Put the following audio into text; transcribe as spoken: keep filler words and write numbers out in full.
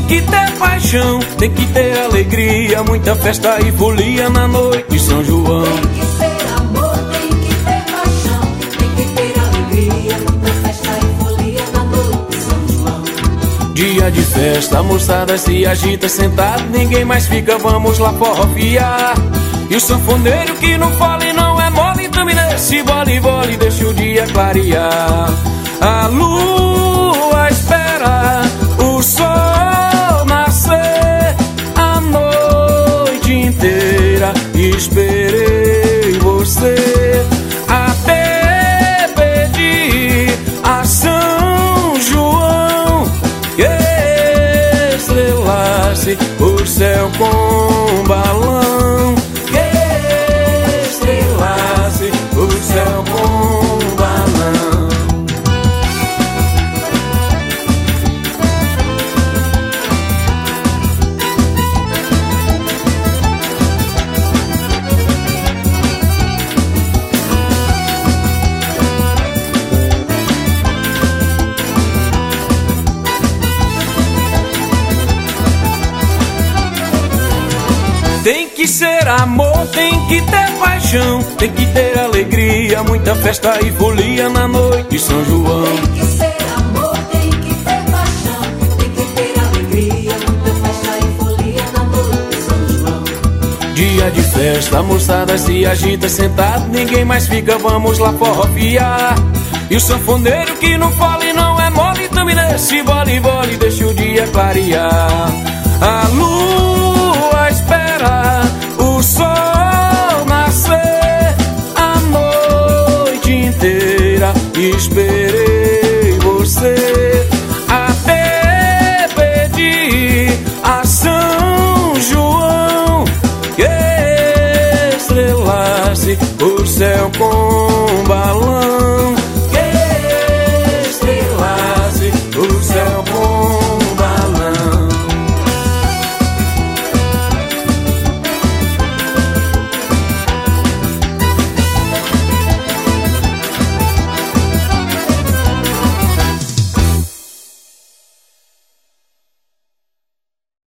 que ter paixão, tem que ter alegria, muita festa e folia na noite de São João. Tem que ser amor, tem que ter paixão, tem que ter alegria, muita festa e folia na noite de São João. Dia de festa, a moçada se agita sentada, ninguém mais fica, vamos lá forrofiar. E o sanfoneiro que não fala e não é mole, também nesse bole, bole, deixa o dia clarear. A lua espera o sol nascer, a noite inteira esperei você, até pedir a São João que estrelasse o céu com balão, que estrelasse o céu com balão. Tem que ser amor, tem que ter paixão, tem que ter alegria, muita festa e folia na noite de São João. Tem que ser amor, tem que ter paixão, tem que ter alegria, muita festa e folia na noite de São João. Dia de festa, a moçada se agita sentada, ninguém mais fica, vamos lá forrofiar. E o sanfoneiro que não fala e não é mole, também nesse bole, bole, deixa o dia clarear. A luz